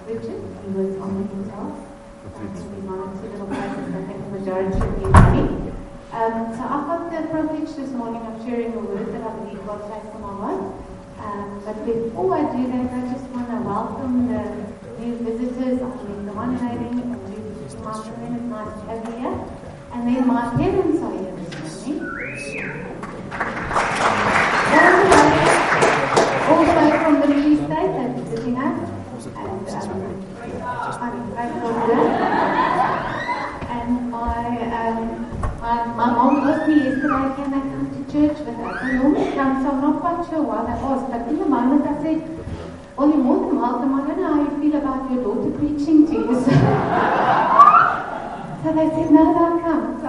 Richard. He was on the guitar. He's one or two little places, I think the majority of you know. So I've got the privilege this morning of sharing a word that I believe God placed on my heart. But before I do that, I just want to welcome the new visitors. I mean, the one lady and two my friends. It's nice to have you here. And then my parents are here this morning. Also from the Free State, they're sitting up. And I'm grateful for that. And my mom asked me yesterday, can I come to church with us? I normally come, so I'm not quite sure why they asked. But in the moment I said, well, you're more than welcome. I don't know how you feel about your daughter preaching to you. So they said, no, they'll come.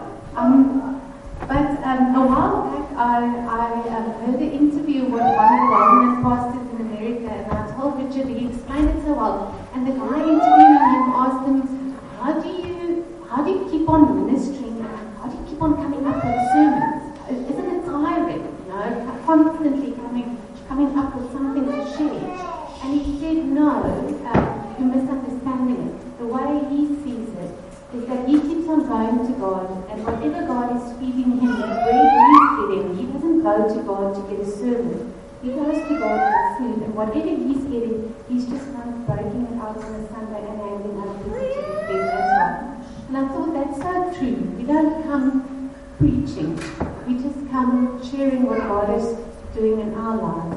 But a while back, I heard an interview with one of the well-known pastors in America, and I told Richard, he explained it so well. And the guy interviewing him asked him, how do you keep on ministering? How do you keep on coming up with sermons? Isn't it tiring? Constantly coming up with something to share. And he said, no, you're misunderstanding it. The way he sees it is that he keeps on going to God, and whatever God is feeding him, where he's getting, he doesn't go to God to get a sermon. He goes to God for food, and whatever he's getting, he's just kind of breaking it out on a Sunday and handing other people to the bed as well. And I thought that's so true. We don't come preaching. We just come sharing what God is doing in our lives.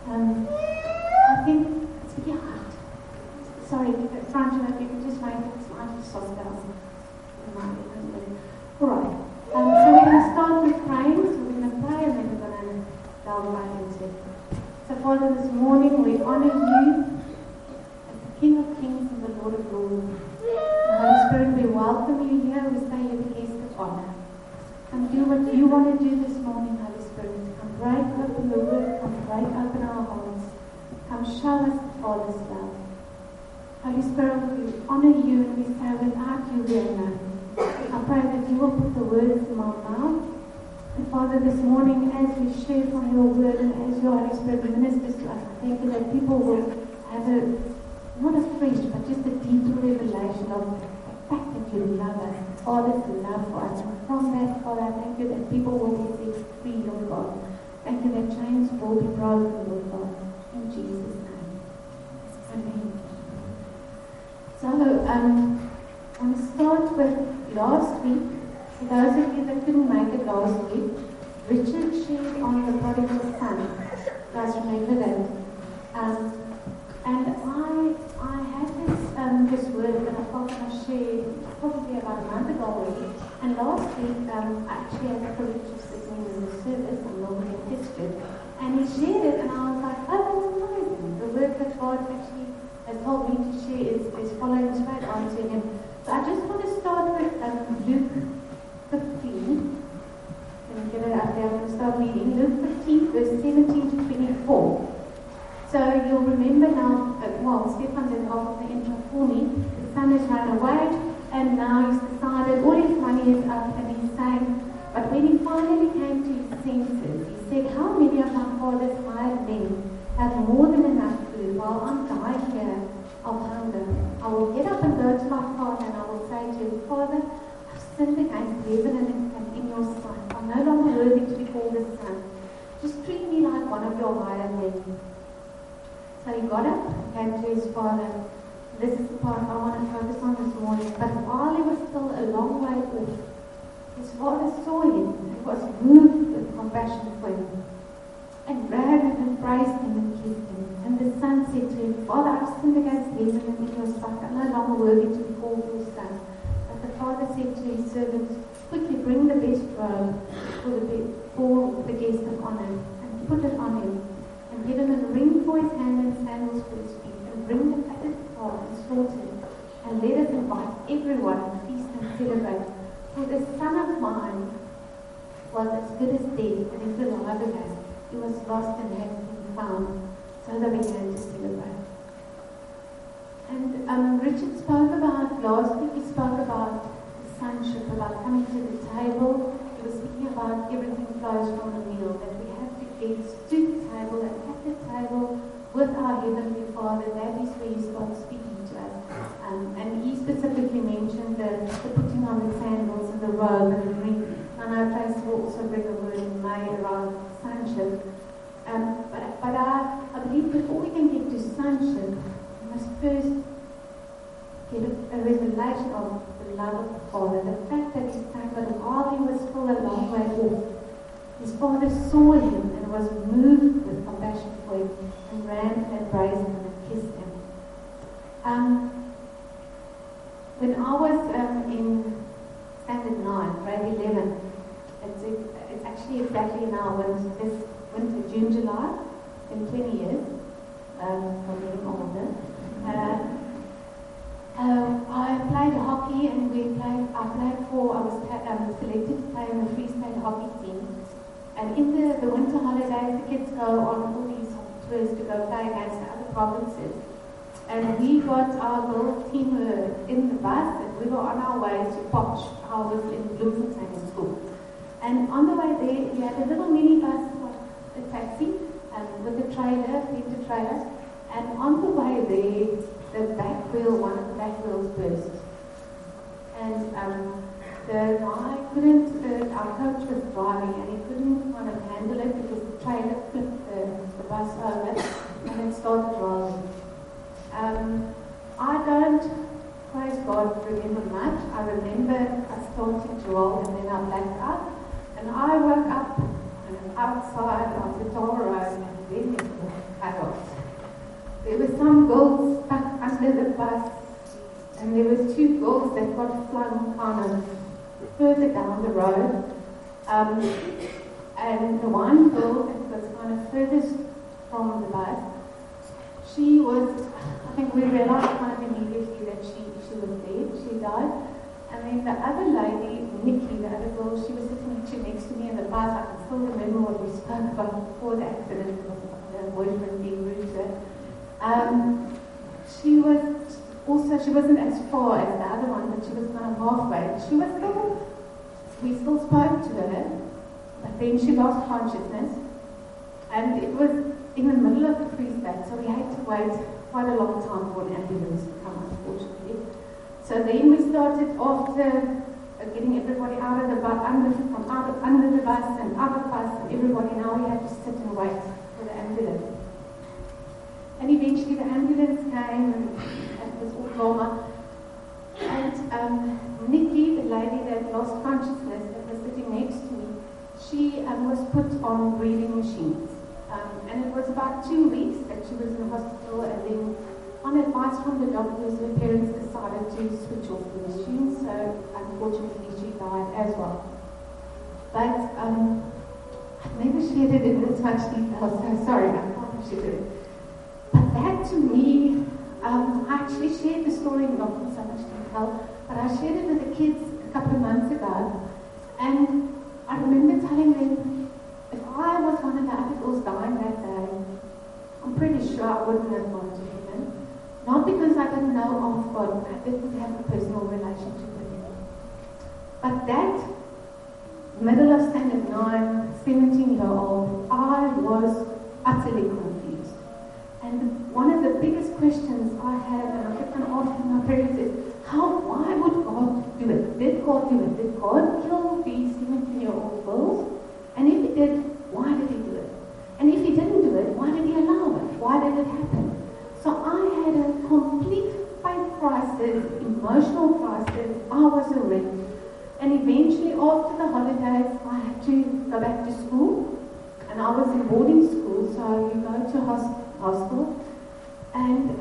I think it's very hard. Sorry, Francia, if you could just make it slightly softer. Alright. So we're going to start with praying. So we're going to pray and then we're going to delve right into it. So Father, this morning we honor you as the King of Kings and the Lord of Lords. Holy Spirit, we welcome you here. We say you're the guest of honor. Come do what you want to do this morning, Holy Spirit. Come break open the word. Come break open our hearts. Come show us the Father's love. Holy Spirit, we honor you and we say without you we are nothing. I pray that you will put the words in my mouth. And Father, this morning as we share from your word and as your Holy Spirit ministers to us, I thank you that people will have not a fresh, but just a deeper revelation of the fact that you love us, Father's love for us. And from that, Father, I thank you that people will be set free, Lord God. Thank you that chains will be broken, Lord God. In Jesus' name. Amen. So, I want to start with last week. For those of you that couldn't make it last week, Richard shared on the prodigal son. You guys remember that? And I had this word that I thought I shared probably about a month ago already. And last week, I actually had the privilege of sitting in the service and normally history. And he shared it, and I was like, oh, that's amazing. The word that God actually has told me to share is following straight on to him. So I just want to start with Luke 15. Can you get it out there? I'm going to start reading. Luke 15, verse 17 to 24. So you'll remember now, Stefan did half of the intro for me. The son has run away, and now he's decided all his money is up, and he's saying, but when he finally came to his senses, he said, how many of my father's hired men have more than enough food while I'm dying here of hunger? I will get up and go to my father, and I will say to him, Father, I've sinned against heaven and in your sight. I'm no longer worthy to be called a son. Just treat me like one of your hired men. So he got up and came to his father. This is the part I want to focus on this morning. But while he was still a long way off, his father saw him and was moved with compassion for him, and ran and praised him and kissed him. And the son said to him, Father, I've sinned against heaven and in your sight. I'm no longer worthy to be called your son. But the father said to his servants, quickly bring the best robe for the guest of honor, and put it on him, and give him a ring for his hand and sandals for his feet, and bring the fatted calf and slaughter it, and let us invite everyone to feast and celebrate. For the son of mine was as good as dead, and is alive again. He was lost and had been found. So they began to celebrate. And Richard spoke about, last week he spoke about the sonship, about coming to the table. He was speaking about everything flows from the meal, that we have to get to the table, and at the table with our Heavenly Father, that is where he starts speaking us. And he specifically mentioned the putting on the sandals and the robe and the ring. And I know Trace will also bring a word in May around sonship. But I believe before we can get to sonship, we must first get a revelation of the love of the Father. The fact that his son, but while he was still a long way off, his father saw him and was moved with compassion for him and ran and embraced him and kissed him. When I was in Standard 9, grade 11, it's actually exactly now when this winter, June, July, in 20 years, from getting older. I played hockey and I was selected to play in the Free State hockey team. And in the winter holidays, the kids go on all these tours to go play against the other provinces. And we got our little team in the bus, and we were on our way to Potch. I was in Bloemfontein in school. And on the way there, we had a little minibus, a taxi, with a trailer, winter trailer. And on the way there, one of the back wheels burst. And the guy couldn't, our coach was driving, and he couldn't kind of handle it because the trailer flipped the bus over, and it started rolling. I don't, praise God, remember much. I remember us starting to roll, and then I blacked out. And I woke up outside on the Tar Road, and then it was chaos. There were some girls stuck under the bus, and there was 2 girls that got flung kind of further down the road. And the one girl that was kind of furthest from the bus, she was, I think we realized kind of immediately that she was dead, she died. And then the other lady, Nikki, the other girl, she was sitting actually next to me in the bus. I can still remember what we spoke about before the accident, with the boyfriend being rude to her. She wasn't as far as the other one, but she was kind of halfway. We still spoke to her, but then she lost consciousness. And it was in the middle of the Free State, so we had to wait quite a long time for an ambulance to come, unfortunately. So then we started after getting everybody out of the bus, under the bus and out of the bus, and everybody, now we had to sit and wait for the ambulance. And eventually the ambulance came, and it was all drama. And Nikki, the lady that lost consciousness, that was sitting next to me, she was put on breathing machines. And it was about 2 weeks that she was in the hospital, and then on advice from the doctors, her parents decided to switch off the machine, so unfortunately she died as well. But I've never shared it in this much detail, so sorry, I can't have shared it. But that to me, I actually shared the story not in so much detail, but I shared it with the kids a couple of months ago, and I remember telling them, if I was one of the other girls dying that day, I'm pretty sure I wouldn't have gone to heaven. Not because I didn't know of God, but I didn't have a personal relationship with Him. But that middle of Standard 9, 17-year-old, I was utterly confused. And one of the biggest questions I had, and I kept on asking my parents, is why would God do it? Did God do it? Did God kill these 17-year-old girls? And if He did, why did He do it? And if He didn't do it, why did He allow it? Why did it happen? So I had a complete faith crisis, emotional crisis. I was a wreck. And eventually, after the holidays, I had to go back to school. And I was in boarding school, so you go to hostel. And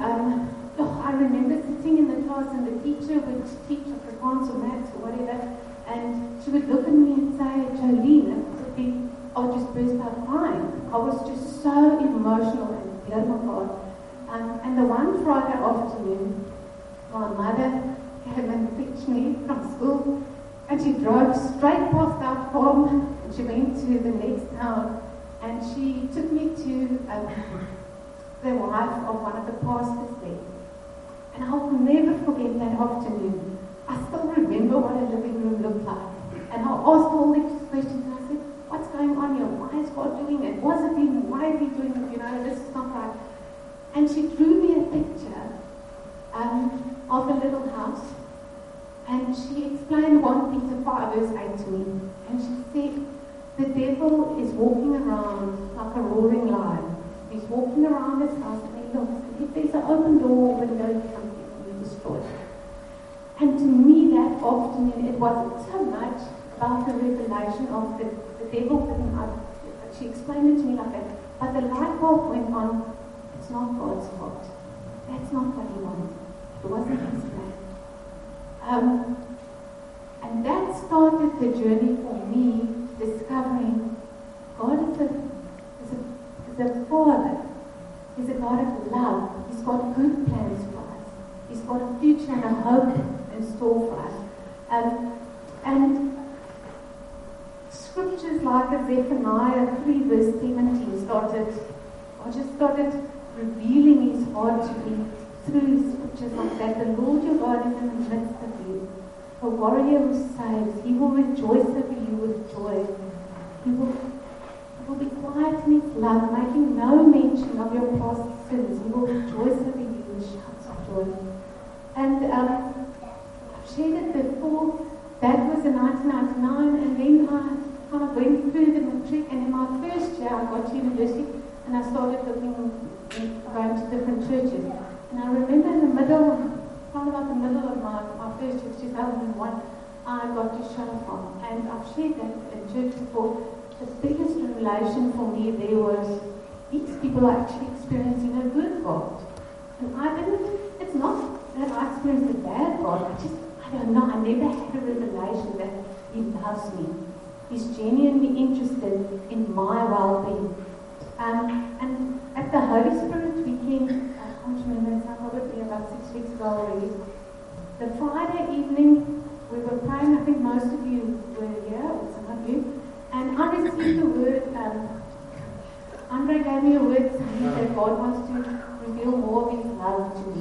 I remember sitting in the class, and the teacher would teach Afrikaans or maths or whatever, and she would look at me and say, Jolene, I would just burst out crying. I was just so emotional and dear my God. And the one Friday afternoon, my mother came and fetched me from school, and she drove straight past our farm, and she went to the next town, and she took me to the wife of one of the pastors there. And I will never forget that afternoon. I still remember what a living room looked like. And I asked all these questions, and I said, what's going on here? Why is God doing it? Was it Him? Why is He doing it? This is not right. And she drew me a picture of a little house. And she explained 1 Peter 5 verse 8 to me. And she said, the devil is walking around like a roaring lion. He's walking around this house and he looks. And if there's an open door or window, he comes in and he destroys it. And to me that afternoon, it wasn't so much about the revelation of the devil coming out. She explained it to me like that. But the light bulb went on. It's not God's fault. That's not what he wanted. It wasn't his plan. And that started the journey for me, discovering God is a Father. He's a God of love. He's got good plans for us. He's got a future and a hope in store for us. And scriptures like Zephaniah 3 verse 17 started revealing his heart to me through scriptures like that. The Lord your God is in the midst of you, a warrior who saves. He will rejoice over you with joy. He will be quiet in his love, making no mention of your past sins. He will rejoice over you with shouts of joy. And I've shared it before. That was in 1999, and then I kind of went through the matric, and in my first year I got to university, and I started going to different churches. And I remember in the middle, around about the middle of my first year, 2001, I got to Shofar. And I've shared that in church before. The biggest revelation for me there was these people are actually experiencing a good God. And it's not that I experienced a bad God, I don't know, I never had a revelation that he loves me. He's genuinely interested in my well-being. And at the Holy Spirit weekend, I can't remember, it's probably about 6 weeks ago already, the Friday evening, we were praying. I think most of you were here, or some of you, and I received a word. Andre gave me a word saying that God wants to reveal more of his love to me.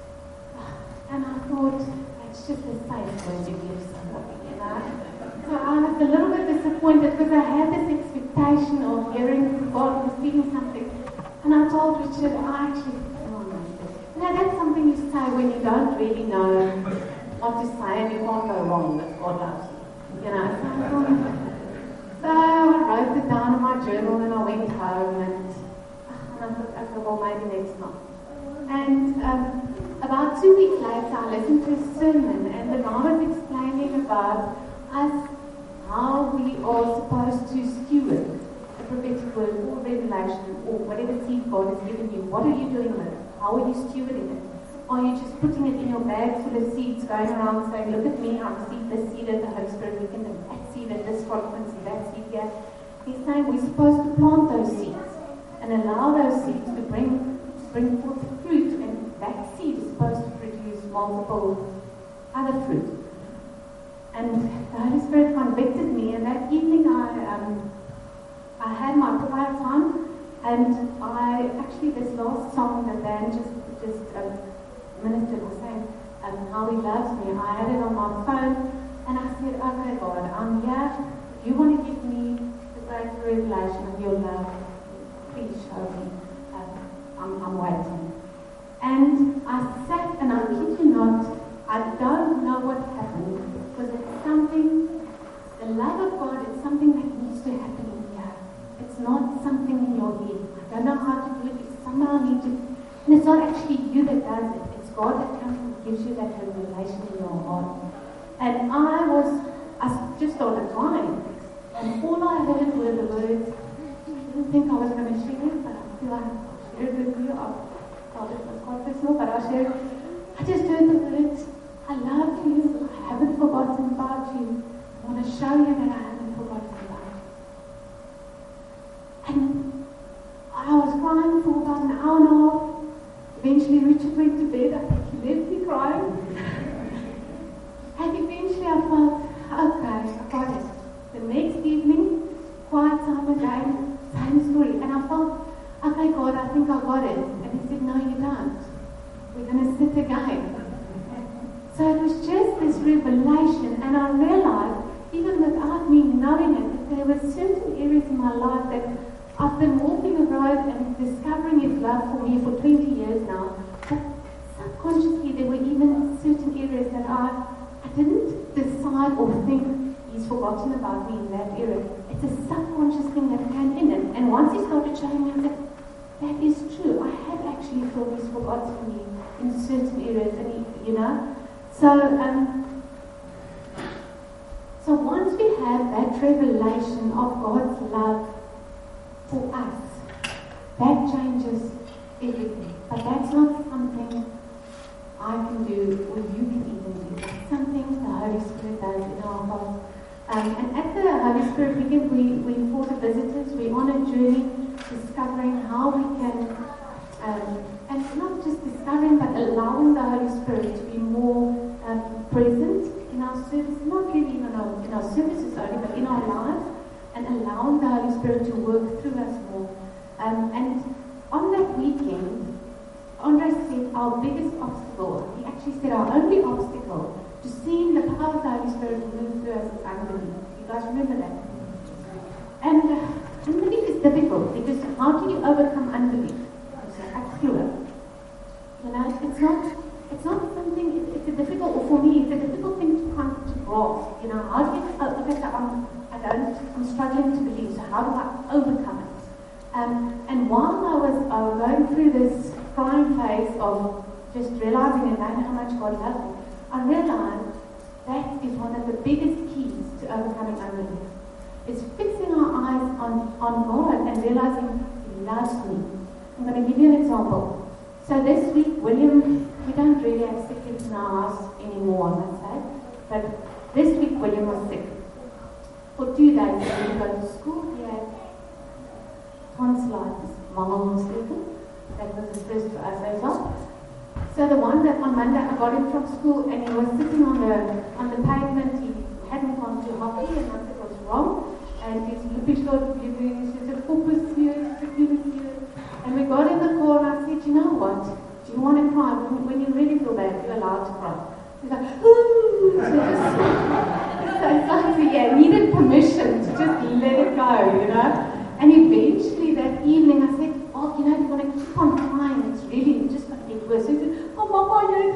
And I thought, that's just a safe word to give somebody, you know. So I was a little bit disappointed because I had this expectation of hearing God receiving something. And I told Richard, I actually don't know this. That's something you say when you don't really know what to say and you can't go wrong with God loves you. You know, so I wrote it down in my journal and I went home and I thought, well, maybe next month. And about 2 weeks later, I listened to a sermon and the guy was explaining about us, how we are supposed to steward a prophetic word or revelation or whatever seed God has given you. What are you doing with it? How are you stewarding it? Are you just putting it in your bag full of seeds, going around saying, look at me, I received this seed at the Holy Spirit weekend, and that seed at this conference, and that seed here? He's saying we're supposed to plant those seeds and allow those seeds to bring forth fruit, and that seed is supposed to produce multiple other fruit. And the Holy Spirit convicted me, and that evening I had my prayer time, and this last song the band just ministered was saying how he loves me. I had it on my phone, and I said, okay, God, I'm here. If you want to give me the great revelation of your love, please show me. I'm waiting. And I sat, and I kid you not, I don't know what happened, because it's something, the love of God is something that needs to happen in here. It's not something in your head. I don't know how to do it. It's somehow need to, and it's not actually you that does it. It's God that comes and gives you that revelation in your heart. And I just started crying. And all I heard were the words, I didn't think I was going to share it, but I feel like I'll share it with you. I thought it was quite personal, but I'll share it. I just heard the words, I love you, I haven't forgotten about you. I want to show you that I haven't forgotten about you. And I was crying for about an hour and a half. Eventually Richard went to bed. I think he left me crying. And eventually I felt, okay, I got it. The next evening, quiet time again, same story. And I felt, okay, God, I think I got it. And he said, no, you don't. We're going to sit again. So it was just this revelation. And I realized, even without me knowing it, that there were certain areas in my life that I've been walking the road and discovering his love for me for 20 years now. But subconsciously, there or think he's forgotten about me in that area. It's a subconscious thing that came in. And once he started showing me, I said, that is true. I have actually felt he's forgotten me in certain areas. And he, So once we have that revelation of God's love for us, that changes everything. But that's not something I can do or you can even do. It's something the Holy Spirit does in our hearts. And at the Holy Spirit weekend, we for the visitors, we're on a journey discovering how we can, and not just discovering, but allowing the Holy Spirit to be more present in our service, not really in our services only, but in our lives, and allowing the Holy Spirit to work through us more. And on that weekend, Andre said our biggest obstacle, he actually said our only obstacle to seeing the power of the Holy Spirit move through us is unbelief. You guys remember that? And unbelief is difficult because how do you overcome unbelief? It's absolute. It's not something, it's a difficult, or for me, it's a difficult thing to come to grasp. How do you, I'm struggling to believe, so how do I overcome it? And while I was going through this crying phase of just realizing and knowing how much God loves me, I realized that is one of the biggest keys to overcoming unbelief. It's fixing our eyes on God and realizing He loves me. I'm going to give you an example. So this week, William, we don't really have sick kids in our house anymore, I must say. But this week, William was sick. For 2 days, he didn't go to school. He had tonsillitis, that was the first for us as well. So the one that on Monday I got him from school and he was sitting on the pavement. He hadn't gone to hockey and I said, what's wrong? And his lippy started bleeding. He said, "Focus here, here." And we got in the car and I said, you know what? Do you want to cry? When you really feel bad, you're allowed to cry. He's like, ooh. So it's like he needed permission to just let it go, And eventually that evening I said, oh, you want to keep on crying. It's really just going to get worse. So he said, oh, Mama, you're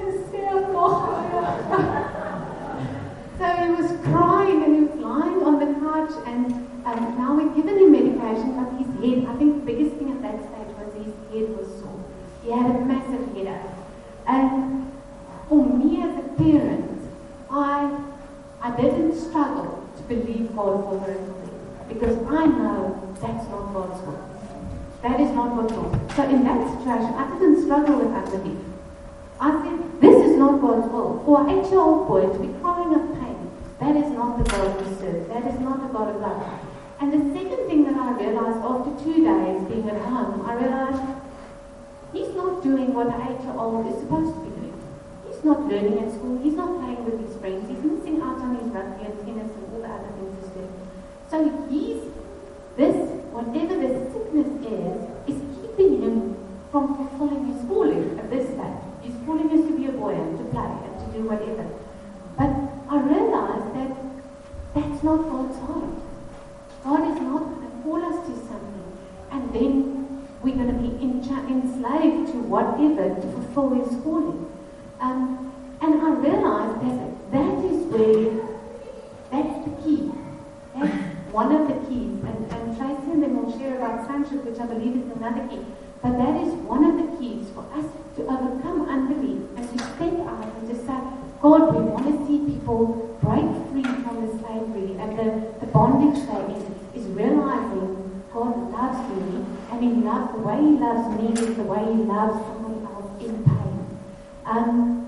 So he was crying and he was lying on the couch and now we've given him medication, but his head, I think the biggest thing at that stage was his head was sore. He had a massive headache. And for me as a parent, I didn't struggle to believe God for miracles because I know that's not God's will. That is not God's will. So in that situation, I didn't struggle with unbelief. I said, this is not God's will. For an 8-year-old boy to be crying of pain, that is not the God we serve. That is not the God of love. And the second thing that I realized after 2 days being at home, I realized he's not doing what an 8-year-old is supposed to be doing. He's not learning at school. He's not playing with his friends. He's missing out on his rugby and tennis and all the other things he's doing. So whatever the sickness is keeping him from fulfilling his calling at this stage. His calling is to be a boy and to play and to do whatever. But I realized that that's not God's heart. God is not going to call us to something and then we're going to be enslaved to whatever to fulfill his calling. And I realized that is where, that's the key. That's one of the keys. And Tracy and then will share about sonship, which I believe is another key. But that is one of the keys for us to overcome unbelief and to step out and to say, God, we want to see people break free from the slavery and the bondage they're in, is realizing God loves me and the way he loves me is the way he loves someone else in pain.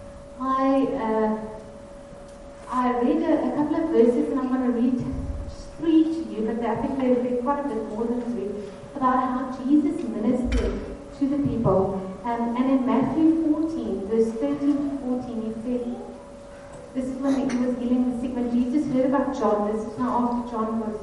I read a couple of verses and I'm going to read just 3 to you, but I think they're quite a bit more than 3, about how Jesus ministered to the people. And in Matthew 14, verse 13 to 14, he said, this is when he was healing the sick. When Jesus heard about John, this is now after John was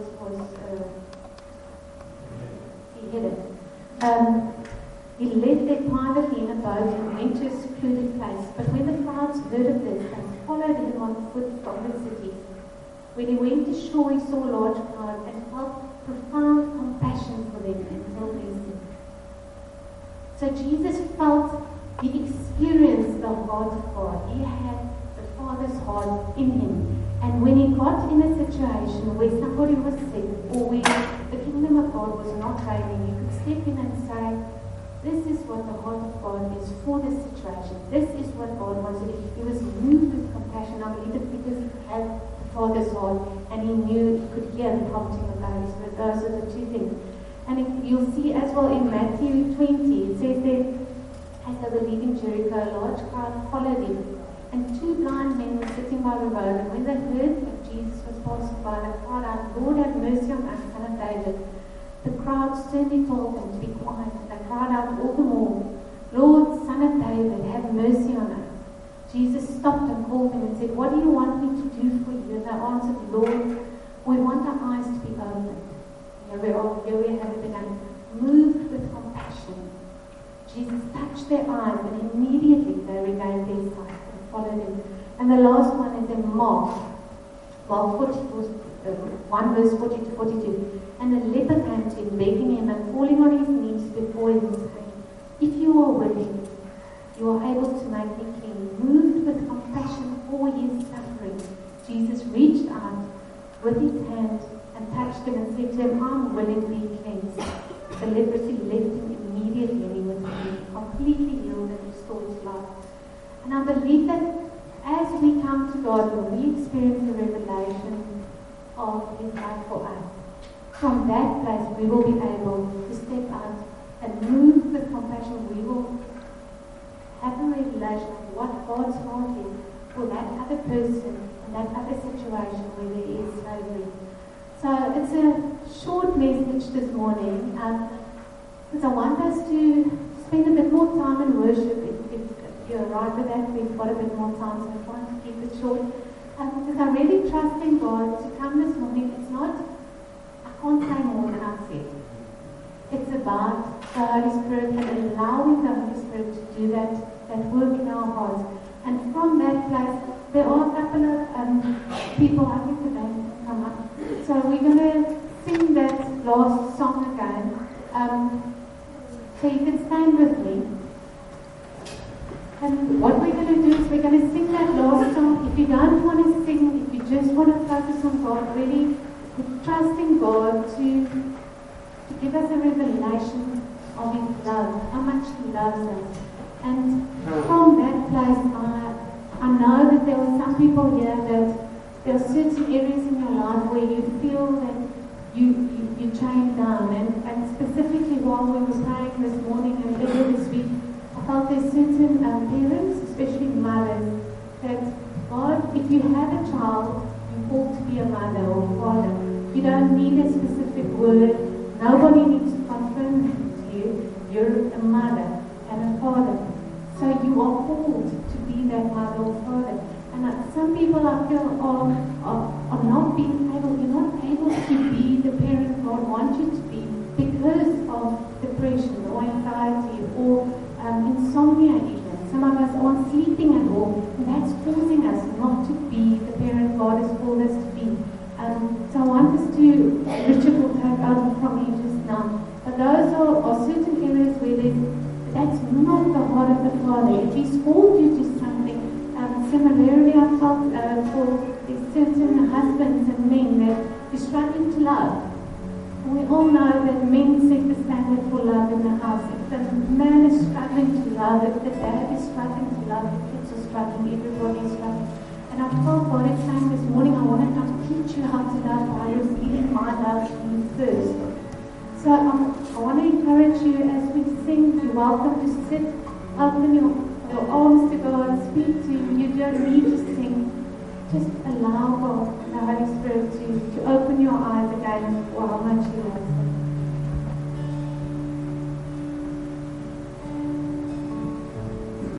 beheaded. He left there privately in a boat and went to a secluded place. But when the crowds heard of this, they followed him on foot from the city. When he went to shore, he saw a large crowd and felt profound compassion for them and healed their sick. So Jesus he experienced the heart of God. He had the Father's heart in him. And when he got in a situation where somebody was sick or where the kingdom of God was not reigning, he could step in and say, this is what the heart of God is for this situation. This is what God wants to do. He was moved with compassion. I believe it because he had the Father's heart and he knew, he could hear the prompting of the Holy Spirit. Those are the two things. And if you'll see as well in Matthew 20, it says there, as they were leaving Jericho, a large crowd followed him. And two blind men were sitting by the road. And when they heard that Jesus was passing by, they cried out, Lord, have mercy on us, Son of David. The crowd sternly told them to be quiet. They cried out all the more, Lord, Son of David, have mercy on us. Jesus stopped and called them and said, what do you want me to do for you? And they answered, Lord, we want our eyes to be opened. Here we have it again. Moved with compassion. Jesus touched their eyes and immediately they regained their sight and followed him. And the last one is in Mark 1 verse 40 to 42. And a leper came to him, begging him and falling on his knees before him, saying, if you are willing, you are able to make me clean. Moved with compassion for his suffering, Jesus reached out with his hand and touched him and said to him, I'm willing to be cleansed. The leprosy left him immediately and he was completely healed and restored to life. And I believe that as we come to God, when we experience the revelation of his love for us, from that place we will be able to step out and move with compassion. We will have a revelation of what God's heart is for that other person and that other situation where there is slavery. So it's a short message this morning because I want us to spend a bit more time in worship. If you're right with that, we've got a bit more time, so I try to keep it short. Because I really trust in God to come this morning. It's not, I can't say more than I said. It's about the Holy Spirit and allowing the Holy Spirit to do that work in our hearts. And from that place, there are a couple of people, I think the band can come up. So we're going to sing that last song again. So you can stand with me. And what we're going to do is we're going to sing that last song. If you don't want to sing, if you just want to focus on God, really trusting God to give us a revelation of his love, how much he loves us. And from that place, I know that there are some people here that there are certain areas in your life where you feel that you're chained down. And specifically while we were praying this morning and earlier this week, I felt there's certain parents, especially mothers, that God, if you have a child, you ought to be a mother or a father. You don't need a specific word. Nobody needs to confirm to you. You're a mother and a father. So you are called to be that mother or father. And some people I feel are not being able, you're not able to be the parent God wants you to be because of depression or anxiety or insomnia even. Some of us aren't sleeping at all, and that's causing us not to be the parent God has called us to be. So I want us to, Richard will take over from me just now, but those are certain areas where that's not the heart of the Father. If he's called you to something, similarly I felt for certain husbands and men that you're struggling to love. And we all know that men set the standard for love in the house. If the man is struggling to love, if the dad is struggling to love, the kids are struggling, everybody is struggling. And I felt God is saying this morning, I want to teach you how to love by receiving my love to you first. So I want to encourage you as we sing, you're welcome to sit, open your arms to God, speak to him. You don't need to sing. Just allow God and the Holy Spirit to open your eyes again for how much he loves you.